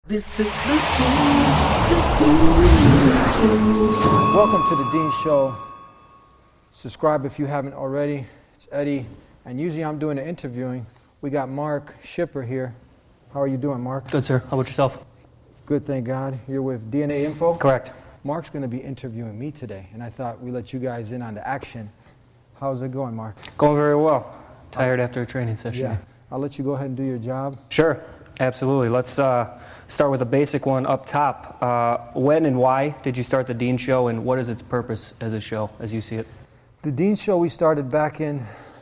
This is the Dean Show. Welcome to the Dean Show. Subscribe if you haven't already. It's Eddie, and usually I'm doing the interviewing. We got Mark Shipper here. How are you doing, Mark? Good, sir. How about yourself? Good, thank God. You're with DNA Info? Correct. Mark's going to be interviewing me today, and I thought we'd let you guys in on the action. How's it going, Mark? Going very well. Tired after a training session. Yeah. I'll let you go ahead and do your job. Sure. Absolutely. Let's start with a basic one up top. When and why did you start the Dean Show, and what is its purpose as a show, as you see it? The Dean Show we started back in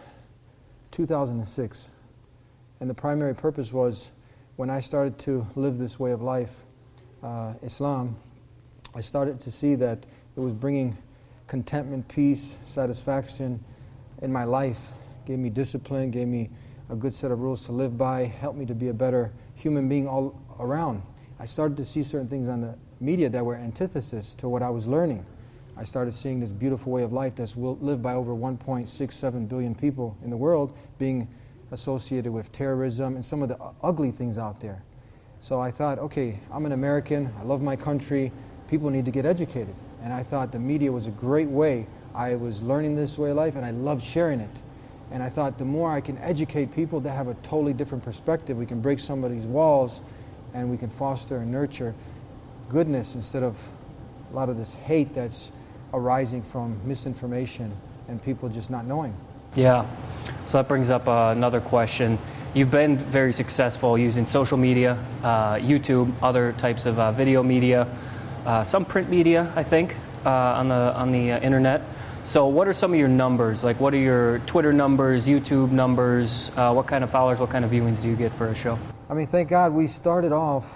2006, and the primary purpose was when I started to live this way of life, Islam, I started to see that it was bringing contentment, peace, satisfaction in my life, gave me discipline, gave me a good set of rules to live by, helped me to be a better human being all around. I started to see certain things on the media that were antithesis to what I was learning. I started seeing this beautiful way of life that's lived by over 1.67 billion people in the world being associated with terrorism and some of the ugly things out there. So I thought, okay, I'm an American, I love my country, people need to get educated. And I thought the media was a great way. I was learning this way of life and I loved sharing it. And I thought the more I can educate people that have a totally different perspective, we can break somebody's walls and we can foster and nurture goodness instead of a lot of this hate that's arising from misinformation and people just not knowing. Yeah. So that brings up another question. You've been very successful using social media, YouTube, other types of video media, some print media, I think, on the internet. So what are some of your numbers? Like, what are your Twitter numbers, YouTube numbers? What kind of followers, what kind of viewings do you get for a show? I mean, thank God we started off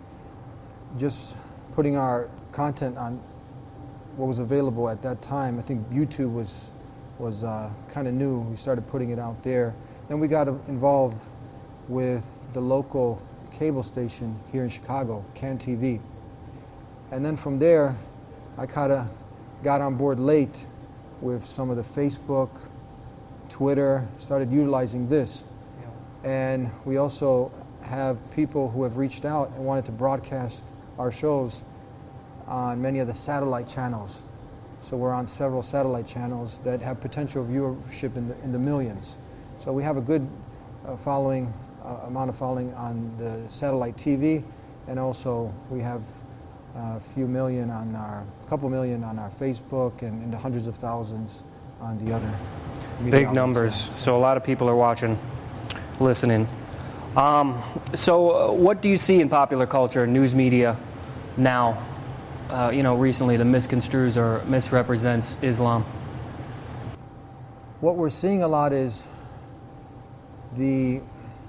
just putting our content on what was available at that time. I think YouTube was kind of new. We started putting it out there. Then we got involved with the local cable station here in Chicago, CAN TV. And then from there, I kind of got on board late with some of the Facebook, Twitter, started utilizing this. Yeah. And we also have people who have reached out and wanted to broadcast our shows on many of the satellite channels. So we're on several satellite channels that have potential viewership in the millions. So we have a good amount of following on the satellite TV, and also we have a couple million on our Facebook, and in the hundreds of thousands on the other media big numbers. So a lot of people are watching, listening. So what do you see in popular culture, news media now? Recently that misconstrues or misrepresents Islam? What we're seeing a lot is the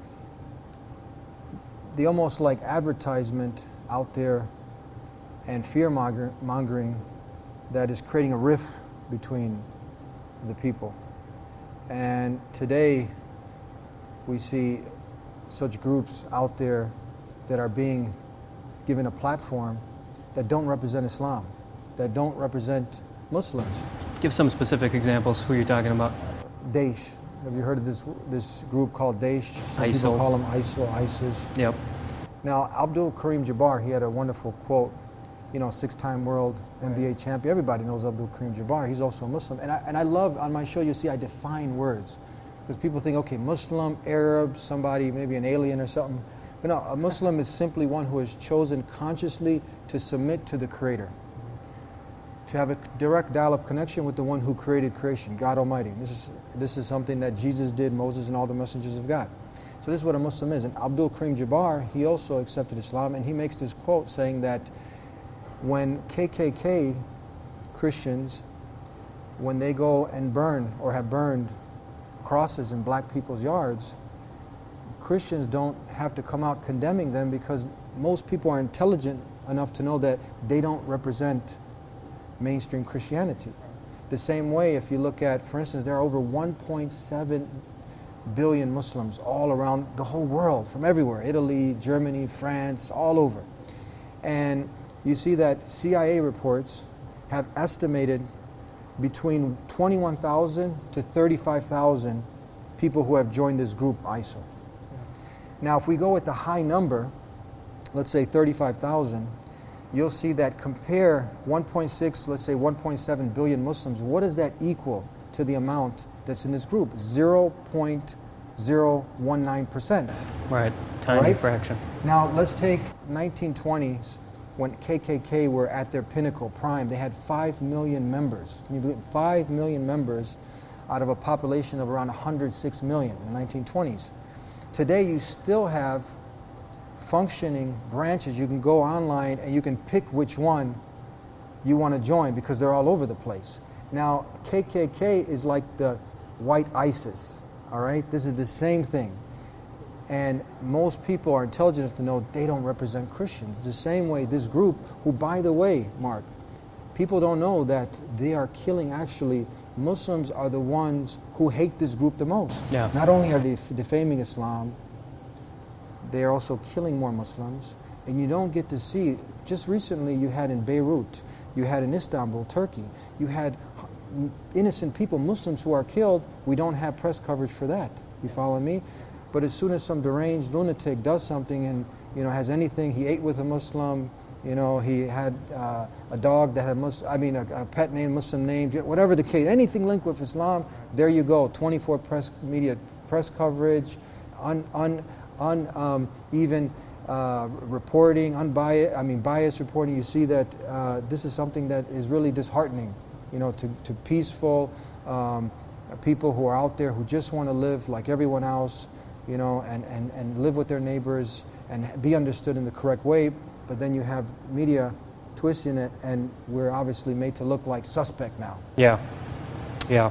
almost like advertisement out there and fear-mongering that is creating a rift between the people. And today we see such groups out there that are being given a platform that don't represent Islam, that don't represent Muslims. Give some specific examples, who you're talking about. Daesh. Have you heard of this group called Daesh? Some ISIL. people call them ISIL, ISIS. Yep. Now, Abdul Karim Jabbar, he had a wonderful quote, six-time world NBA champion. Everybody knows Abdul Karim Jabbar. He's also a Muslim. And I love, on my show, you'll see I define words. Because people think, okay, Muslim, Arab, somebody, maybe an alien or something. But no, a Muslim is simply one who has chosen consciously to submit to the Creator, to have a direct dial-up connection with the one who created creation, God Almighty. This is something that Jesus did, Moses, and all the messengers of God. So this is what a Muslim is. And Abdul Karim Jabbar, he also accepted Islam, and he makes this quote saying that when KKK Christians, when they go and burn or have burned crosses in black people's yards, Christians don't have to come out condemning them because most people are intelligent enough to know that they don't represent mainstream Christianity. The same way, if you look at, for instance, there are over 1.7 billion Muslims all around the whole world, from everywhere, Italy, Germany, France, all over. And you see that CIA reports have estimated between 21,000 to 35,000 people who have joined this group, ISIL. Now, if we go with the high number, let's say 35,000, you'll see that compare 1.6, let's say 1.7 billion Muslims, what does that equal to the amount that's in this group? 0.019%. Right, tiny fraction. Now let's take 1920s when KKK were at their pinnacle prime. They had 5 million members. Can you believe it? 5 million members out of a population of around 106 million in the 1920s. Today you still have functioning branches. You can go online and you can pick which one you want to join because they're all over the place. Now KKK is like the white ISIS, all right? This is the same thing. And most people are intelligent enough to know they don't represent Christians. The same way this group, who, by the way, Mark, people don't know that they are killing, actually, Muslims are the ones who hate this group the most. Yeah. Not only are they defaming Islam, they are also killing more Muslims. And you don't get to see, just recently you had in Beirut, you had in Istanbul, Turkey, you had innocent people, Muslims who are killed. We don't have press coverage for that. You follow me? But as soon as some deranged lunatic does something and, you know, has anything, he ate with a Muslim, you know, he had a dog that had a pet name, Muslim name, whatever the case, anything linked with Islam, there you go, 24 press coverage, even reporting, biased reporting. You see that this is something that is really disheartening, you know, to peaceful people who are out there who just want to live like everyone else, you know, and live with their neighbors and be understood in the correct way. But then you have media twisting it, and we're obviously made to look like suspect now. Yeah, yeah.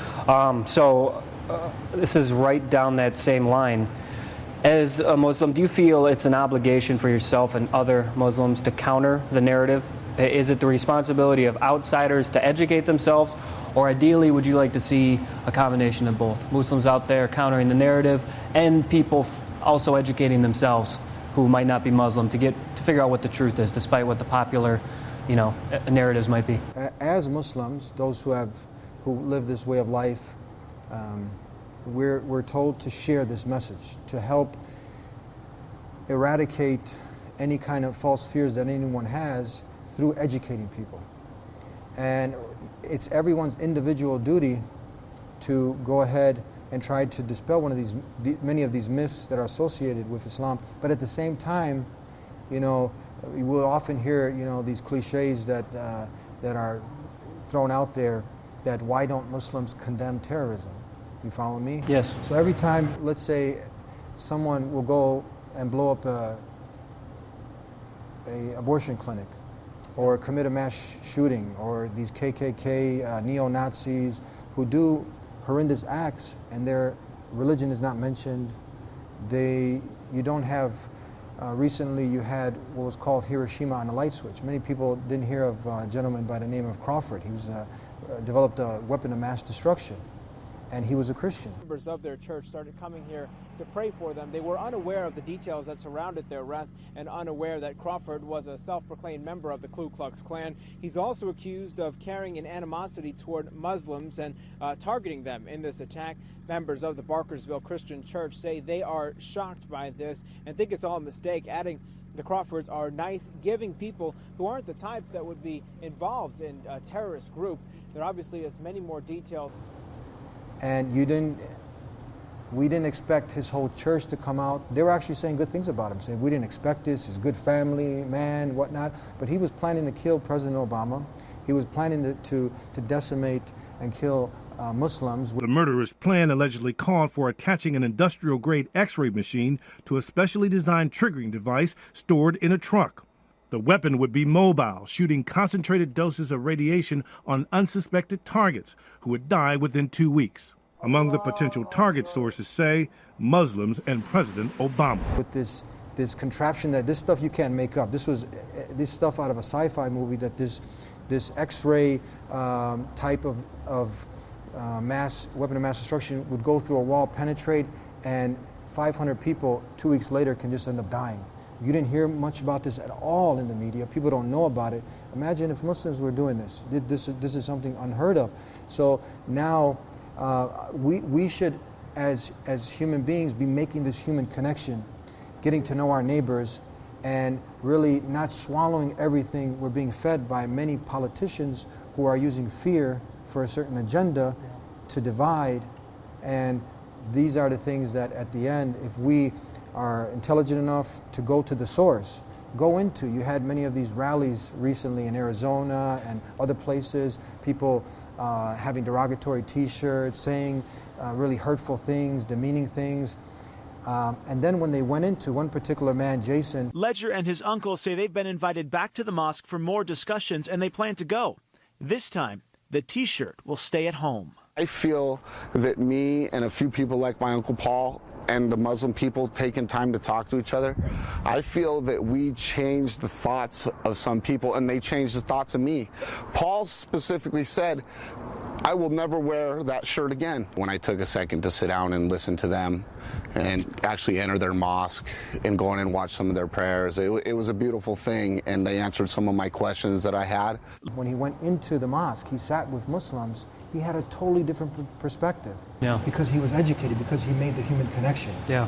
This is right down that same line. As a Muslim, do you feel it's an obligation for yourself and other Muslims to counter the narrative? Is it the responsibility of outsiders to educate themselves, or ideally would you like to see a combination of both? Muslims out there countering the narrative and people also educating themselves who might not be Muslim to figure out what the truth is, despite what the popular, you know, narratives might be. As Muslims, those who live this way of life, we're told to share this message, to help eradicate any kind of false fears that anyone has through educating people. And it's everyone's individual duty to go ahead and try to dispel many of these myths that are associated with Islam. But at the same time, you know, you will often hear, you know, these cliches that are thrown out there, that why don't Muslims condemn terrorism? You follow me? Yes. So every time, let's say, someone will go and blow up a abortion clinic, or commit a mass shooting, or these KKK neo-Nazis who do horrendous acts and their religion is not mentioned. You don't have, recently you had what was called Hiroshima on a light switch. Many people didn't hear of a gentleman by the name of Crawford. He developed a weapon of mass destruction, and he was a Christian. Members of their church started coming here to pray for them. They were unaware of the details that surrounded their arrest and unaware that Crawford was a self-proclaimed member of the Ku Klux Klan. He's also accused of carrying an animosity toward Muslims and targeting them in this attack. Members of the Barkersville Christian Church say they are shocked by this and think it's all a mistake, adding the Crawfords are nice, giving people who aren't the type that would be involved in a terrorist group. There obviously is many more details. And we didn't expect his whole church to come out. They were actually saying good things about him, saying we didn't expect this, he's a good family man, whatnot. But he was planning to kill President Obama. He was planning to decimate and kill Muslims. The murderous plan allegedly called for attaching an industrial-grade X-ray machine to a specially designed triggering device stored in a truck. The weapon would be mobile, shooting concentrated doses of radiation on unsuspected targets who would die within 2 weeks. Among the potential target, sources say Muslims and President Obama. With this contraption, that this stuff you can't make up. This was this stuff out of a sci-fi movie, that this X-ray type of weapon of mass destruction would go through a wall, penetrate, and 500 people 2 weeks later can just end up dying. You didn't hear much about this at all in the media. People don't know about it. Imagine if Muslims were doing this. This is something unheard of. So now we should, as human beings, be making this human connection, getting to know our neighbors, and really not swallowing everything we're being fed by many politicians who are using fear for a certain agenda to divide. And these are the things that at the end, if we are intelligent enough to go to the source, go into. You had many of these rallies recently in Arizona and other places, people having derogatory t-shirts, saying really hurtful things, demeaning things. And then when they went into one particular man, Jason. Ledger and his uncle say they've been invited back to the mosque for more discussions, and they plan to go. This time, the t-shirt will stay at home. I feel that me and a few people like my Uncle Paul and the Muslim people taking time to talk to each other, I feel that we changed the thoughts of some people and they changed the thoughts of me. Paul specifically said, I will never wear that shirt again. When I took a second to sit down and listen to them and actually enter their mosque and go in and watch some of their prayers, it was a beautiful thing, and they answered some of my questions that I had. When he went into the mosque, he sat with Muslims. He had a totally different perspective. Yeah. Because he was educated, because he made the human connection. Yeah.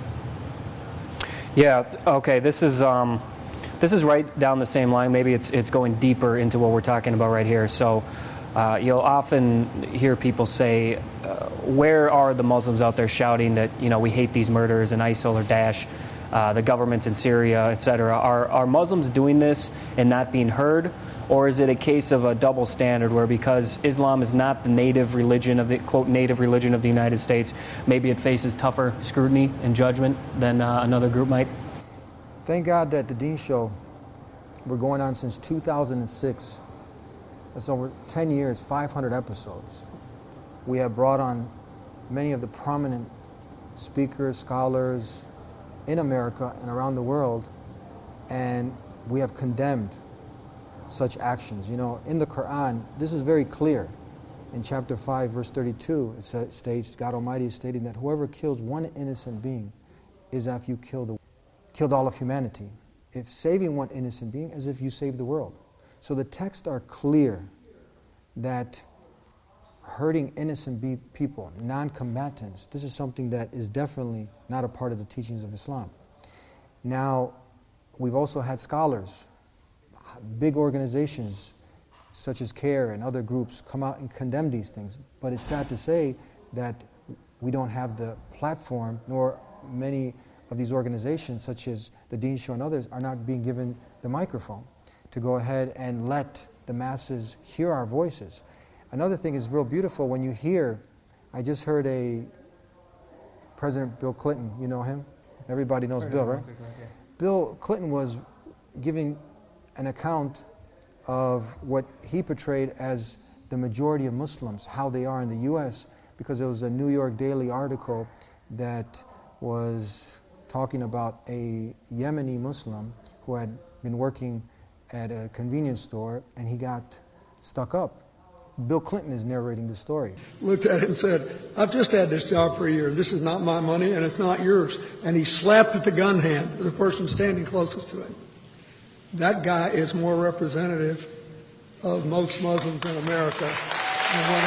Yeah. Okay. This is right down the same line. Maybe it's going deeper into what we're talking about right here. So you'll often hear people say, "Where are the Muslims out there shouting that we hate these murders and ISIL or Daesh, the governments in Syria, etc.? Are Muslims doing this and not being heard?" Or is it a case of a double standard where because Islam is not the native religion of the, quote, native religion of the United States, maybe it faces tougher scrutiny and judgment than another group might? Thank God that the Dean Show, we're going on since 2006. That's over 10 years, 500 episodes. We have brought on many of the prominent speakers, scholars in America and around the world, and we have condemned such actions. In the Quran, this is very clear. In chapter 5, verse 32, it states, God Almighty is stating that whoever kills one innocent being is as if you killed all of humanity. If saving one innocent being, as if you saved the world. So the texts are clear that hurting innocent people, non-combatants, this is something that is definitely not a part of the teachings of Islam. Now, we've also had scholars, big organizations such as CARE and other groups come out and condemn these things. But it's sad to say that we don't have the platform, nor many of these organizations such as the Dean Show and others are not being given the microphone to go ahead and let the masses hear our voices. Another thing is real beautiful when you hear, I just heard President Bill Clinton, you know him? Everybody knows Bill, right? Bill Clinton was giving an account of what he portrayed as the majority of Muslims, how they are in the U.S., because there was a New York Daily article that was talking about a Yemeni Muslim who had been working at a convenience store and he got stuck up. Bill Clinton is narrating the story. Looked at it and said, I've just had this job for a year. This is not my money and it's not yours. And he slapped at the gun hand of the person standing closest to him. That guy is more representative of most Muslims in America than what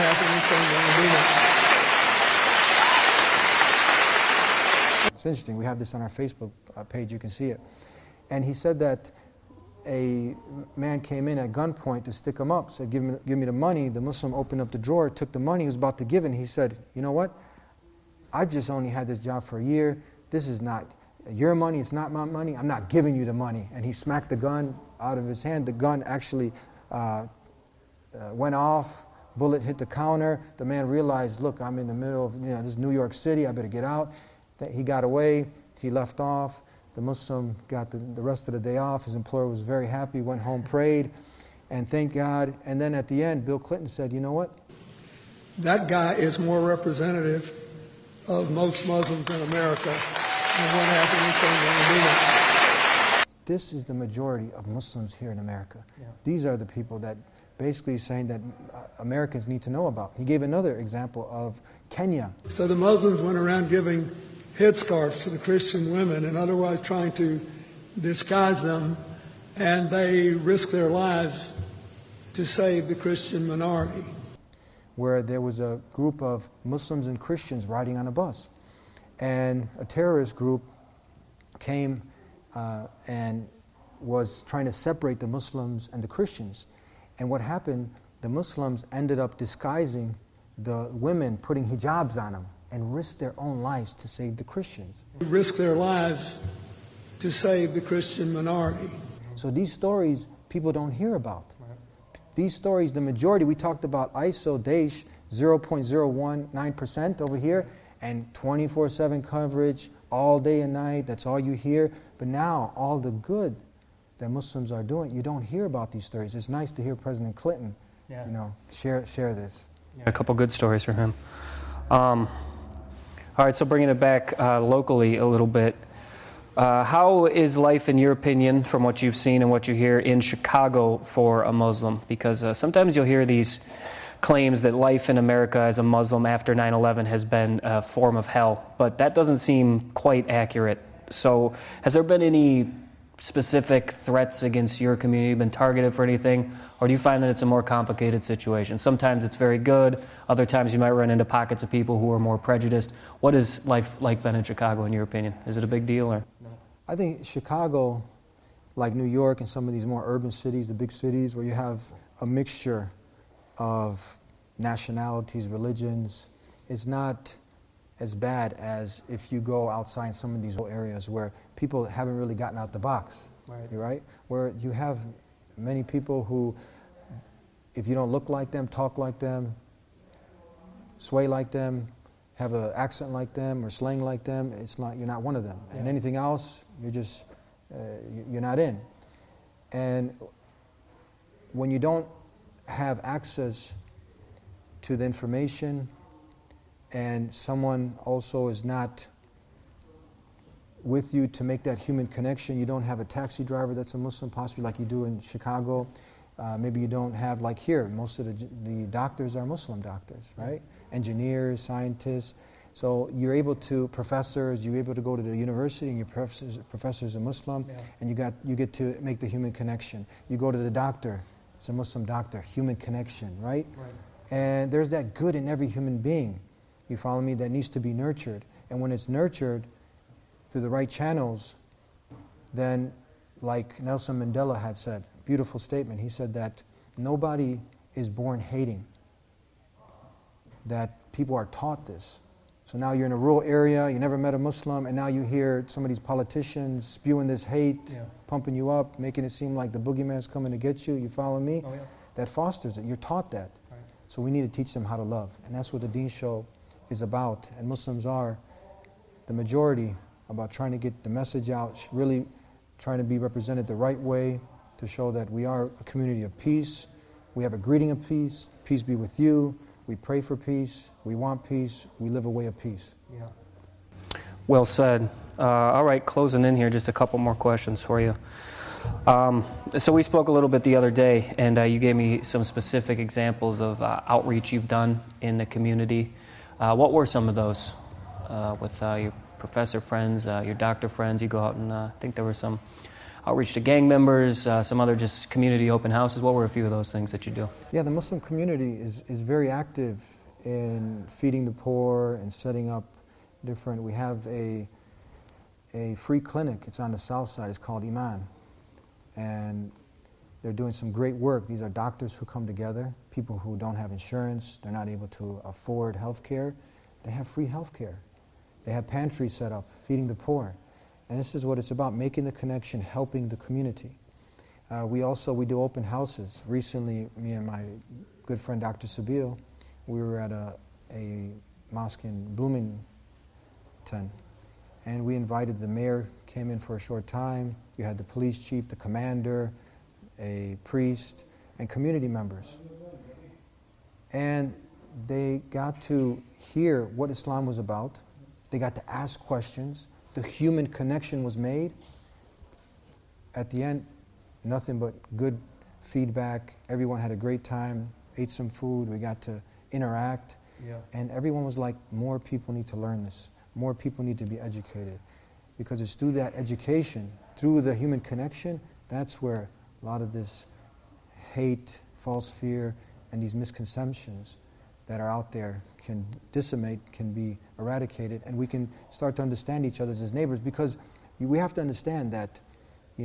happened in It's interesting. We have this on our Facebook page. You can see it. And he said that a man came in at gunpoint to stick him up, said, give me the money. The Muslim opened up the drawer, took the money, he was about to give it, and he said, you know what? I've just only had this job for a year. This is not your money, it's not my money, I'm not giving you the money. And he smacked the gun out of his hand. The gun actually went off, bullet hit the counter. The man realized, look, I'm in the middle of this New York City, I better get out. He got away, he left off. The Muslim got the rest of the day off. His employer was very happy, went home, prayed, and thank God. And then at the end, Bill Clinton said, you know what? That guy is more representative of most Muslims in America. This is the majority of Muslims here in America. Yeah. These are the people that basically saying that Americans need to know about. He gave another example of Kenya. So the Muslims went around giving headscarves to the Christian women and otherwise trying to disguise them, and they risked their lives to save the Christian minority. Where there was a group of Muslims and Christians riding on a bus. And a terrorist group came and was trying to separate the Muslims and the Christians. And what happened, the Muslims ended up disguising the women, putting hijabs on them, and risked their own lives to save the Christians. Risk their lives to save the Christian minority. So these stories people don't hear about. These stories, the majority, we talked about ISO, Daesh, 0.019% over here, and 24/7 coverage, all day and night, that's all you hear. But now, all the good that Muslims are doing, you don't hear about these stories. It's nice to hear President Clinton, share this. Yeah, a couple good stories from him. All right, so bringing it back locally a little bit, how is life, in your opinion, from what you've seen and what you hear in Chicago for a Muslim? Because sometimes you'll hear these claims that life in America as a Muslim after 9/11 has been a form of hell, but that doesn't seem quite accurate. So has there been any specific threats against your community, been targeted for anything, or do you find that it's a more complicated situation? Sometimes it's very good, other times you might run into pockets of people who are more prejudiced. What is life like been in Chicago, in your opinion? Is it a big deal, or? I think Chicago, like New York and some of these more urban cities, the big cities where you have a mixture of nationalities, religions, is not as bad as if you go outside some of these areas where people haven't really gotten out the box, right? Where you have many people who, if you don't look like them, talk like them, sway like them, have an accent like them or slang like them, you're not one of them. And anything else, you're not in. And when you don't have access to the information, and someone also is not with you to make that human connection, you don't have a taxi driver that's a Muslim, possibly like you do in Chicago. Maybe you don't have, like here, most of the doctors are Muslim doctors, right? Engineers, scientists. So you're able to, professors, you're able to go to the university and your professor's a Muslim, and you get to make the human connection. You go to the doctor, it's a Muslim doctor, human connection, right? And there's that good in every human being, you follow me, that needs to be nurtured. And when it's nurtured through the right channels, then like Nelson Mandela had said, beautiful statement, he said that nobody is born hating, that people are taught this. So now you're in a rural area, you never met a Muslim, and now you hear some of these politicians spewing this hate, pumping you up, making it seem like the boogeyman's coming to get you, you follow me? That fosters it, you're taught that. So we need to teach them how to love. And that's what the Deen Show is about. And Muslims are the majority about trying to get the message out, really trying to be represented the right way to show that we are a community of peace. We have a greeting of peace. Peace be with you. We pray for peace. We want peace. We live a way of peace. Well said. All right, closing in here, just a couple more questions for you. So we spoke a little bit the other day, and you gave me some specific examples of outreach you've done in the community. What were some of those with your professor friends, your doctor friends? You go out and I think there were some outreach to gang members, some other just community open houses. What were a few of those things that you do? Yeah, the Muslim community is very active in feeding the poor and setting up different. We have a free clinic. It's on the south side. It's called Iman. And they're doing some great work. These are doctors who come together, people who don't have insurance, they're not able to afford health care. They have free health care. They have pantries set up, feeding the poor. And this is what it's about, making the connection, helping the community. We do open houses. Recently, me and my good friend Dr. Sabil, we were at a mosque in Bloomington, and we invited the mayor, came in for a short time. You had the police chief, the commander, a priest, and community members. And they got to hear what Islam was about. They got to ask questions. The human connection was made. At the end, nothing but good feedback. Everyone had a great time, ate some food, we got to interact. And everyone was like, more people need to learn this. More people need to be educated. Because it's through that education, through the human connection, that's where a lot of this hate, false fear, and these misconceptions that are out there can decimate, can be eradicated, and we can start to understand each other as neighbors. Because we have to understand that,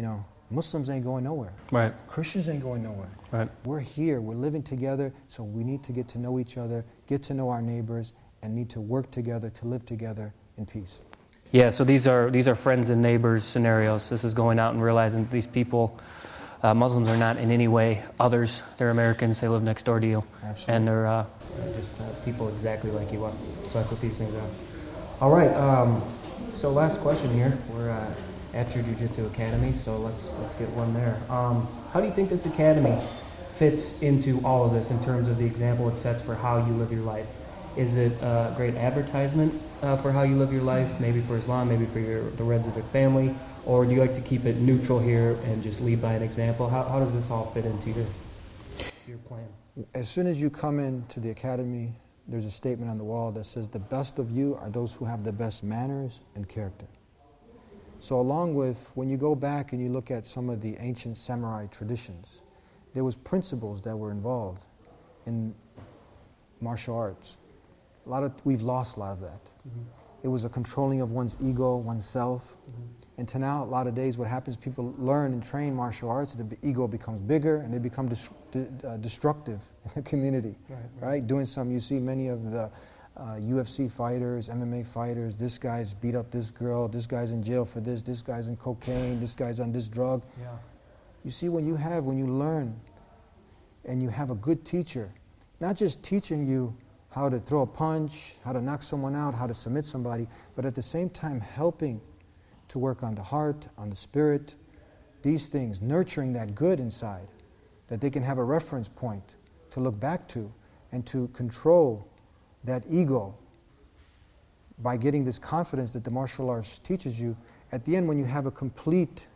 Muslims ain't going nowhere. Right. Christians ain't going nowhere. Right. We're here, we're living together, so we need to get to know each other, get to know our neighbors, and need to work together to live together in peace. Yeah, so these are friends and neighbors scenarios. This is going out and realizing that these people, Muslims are not in any way others. They're Americans, they live next door to you. Absolutely. And they're just people exactly like you are. So that's what these things are. All right, so last question here. We're at your Jiu-Jitsu Academy, so let's get one there. How do you think this academy fits into all of this in terms of the example it sets for how you live your life? Is it a great advertisement for how you live your life, maybe for Islam, maybe for the Reds of their family, or do you like to keep it neutral here and just lead by an example? How does this all fit into your plan? As soon as you come into the academy, there's a statement on the wall that says, the best of you are those who have the best manners and character. So along with, when you go back and you look at some of the ancient samurai traditions, there was principles that were involved in martial arts. We've lost a lot of that. Mm-hmm. It was a controlling of one's ego, oneself. Mm-hmm. And to now, a lot of days, what happens, people learn and train martial arts, the ego becomes bigger and they become destructive in the community, right? Doing some, you see many of the UFC fighters, MMA fighters, this guy's beat up this girl, this guy's in jail for this guy's in cocaine, this guy's on this drug. Yeah. You see, when you learn and you have a good teacher, not just teaching you how to throw a punch, how to knock someone out, how to submit somebody, but at the same time helping to work on the heart, on the spirit, these things, nurturing that good inside, that they can have a reference point to look back to and to control that ego by getting this confidence that the martial arts teaches you. At the end, when you have a completeness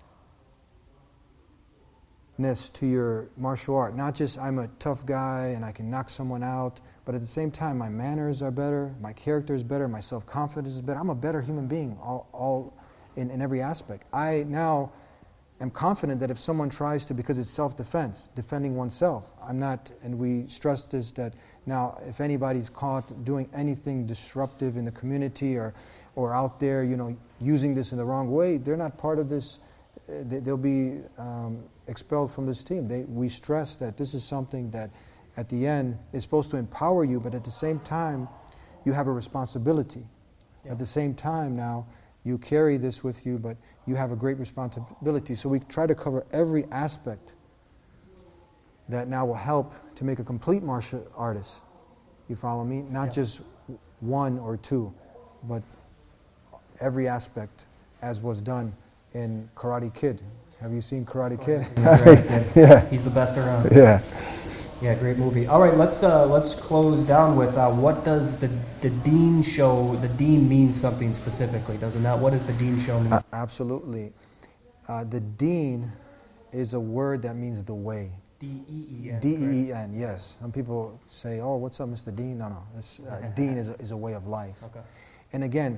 to your martial art, not just I'm a tough guy and I can knock someone out, but at the same time my manners are better, my character is better, my self-confidence is better, I'm a better human being all in every aspect. I now am confident that if someone tries to, because it's self-defense, defending oneself, I'm not, and we stress this, that now if anybody's caught doing anything disruptive in the community or out there, using this in the wrong way, they're not part of this, they'll be expelled from this team. We stress that this is something that at the end is supposed to empower you, but at the same time, you have a responsibility. Yeah. At the same time now, you carry this with you, but you have a great responsibility. So we try to cover every aspect that now will help to make a complete martial artist. You follow me? Not just one or two, but every aspect as was done in Karate Kid. Have you seen Karate Kid? Yeah. He's the best around. Yeah. Yeah, great movie. All right, let's close down with what does the Deen show? The Deen means something specifically, does it not? What does the Deen show mean? Absolutely. The Deen is a word that means the way. D-E-E-N. D-E-E-N, yes. Some people say, "Oh, what's up, Mr. Deen?" No. Deen is a way of life. Okay. And again,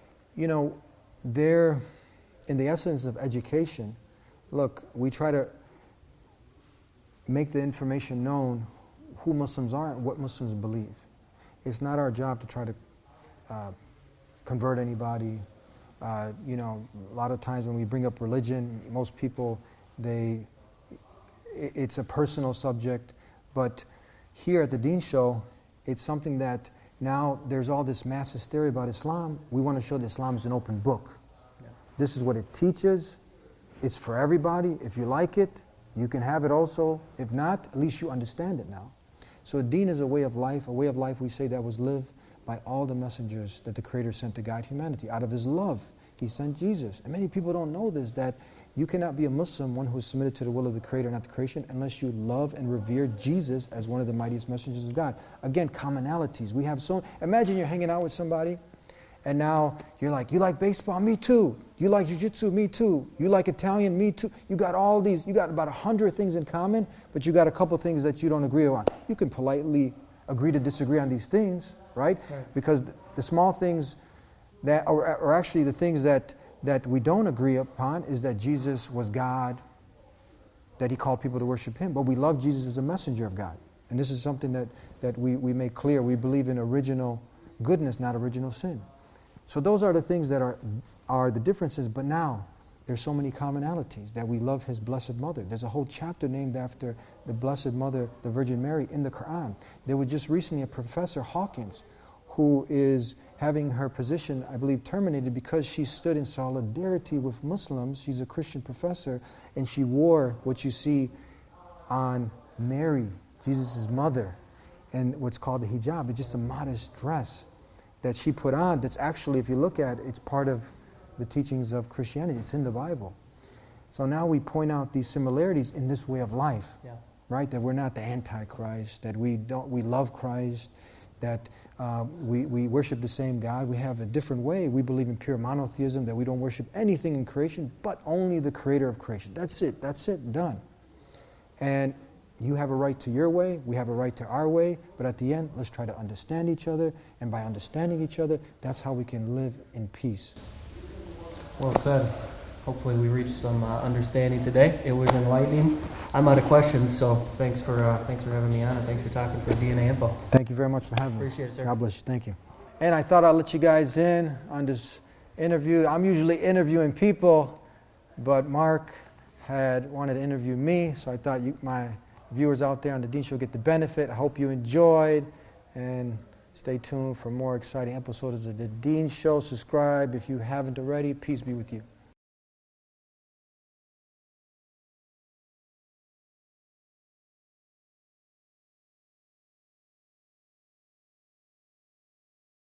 there, in the essence of education, look, we try to make the information known who Muslims are and what Muslims believe. It's not our job to try to convert anybody. A lot of times when we bring up religion, most people, it's a personal subject. But here at the Deen Show, it's something that now there's all this mass hysteria about Islam. We want to show that Islam is an open book. Yeah. This is what it teaches. It's for everybody. If you like it, you can have it also. If not, at least you understand it now. So Deen is a way of life we say that was lived by all the messengers that the Creator sent to guide humanity. Out of His love, He sent Jesus. And many people don't know this, that you cannot be a Muslim, one who is submitted to the will of the Creator, not the creation, unless you love and revere Jesus as one of the mightiest messengers of God. Again, commonalities. We have imagine you're hanging out with somebody, and now you're like, you like baseball? Me too. You like jiu-jitsu? Me too. You like Italian? Me too. You got about 100 things in common, but you got a couple things that you don't agree on. You can politely agree to disagree on these things, right? Because the small things that, or actually the things that we don't agree upon is that Jesus was God, that He called people to worship Him. But we love Jesus as a messenger of God. And this is something that we make clear. We believe in original goodness, not original sin. So those are the things that are the differences. But now, there's so many commonalities, that we love His Blessed Mother. There's a whole chapter named after the Blessed Mother, the Virgin Mary, in the Quran. There was just recently a Professor Hawkins who is having her position, I believe, terminated because she stood in solidarity with Muslims. She's a Christian professor, and she wore what you see on Mary, Jesus' mother, and what's called the hijab. It's just a modest dress that she put on that's actually, if you look at it, it's part of the teachings of Christianity. It's in the Bible. So now we point out these similarities in this way of life, right? That we're not the Antichrist, that we love Christ, that we worship the same God. We have a different way. We believe in pure monotheism, that we don't worship anything in creation, but only the Creator of creation. That's it, done. And you have a right to your way, we have a right to our way, but at the end, let's try to understand each other, and by understanding each other, that's how we can live in peace. Well said. Hopefully we reached some understanding today. It was enlightening. I'm out of questions, so thanks for having me on, and thanks for talking for DNA Info. Thank you very much for having me. Appreciate it, sir. God bless you. Thank you. And I thought I'd let you guys in on this interview. I'm usually interviewing people, but Mark had wanted to interview me, so I thought my viewers out there on the Dean Show get the benefit. I hope you enjoyed, and stay tuned for more exciting episodes of the Dean Show. Subscribe if you haven't already. Peace be with you.